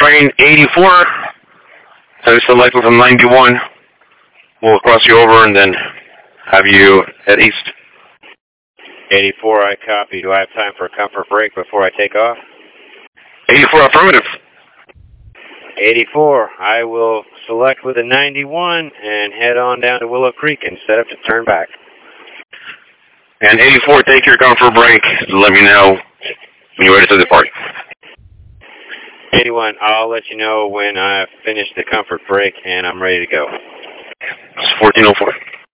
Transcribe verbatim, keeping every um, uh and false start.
train eighty-four, so select from ninety-one. We'll cross you over and then have you head east. eighty-four, I copy. Do I have time for a comfort break before I take off? eighty-four, affirmative. eighty-four, I will select with a ninety-one and head on down to Willow Creek and set up to turn back. And eighty-four, take your comfort break. Let me know when you're ready to depart. eighty-one, I'll let you know when I've finished the comfort break and I'm ready to go. It's fourteen oh four.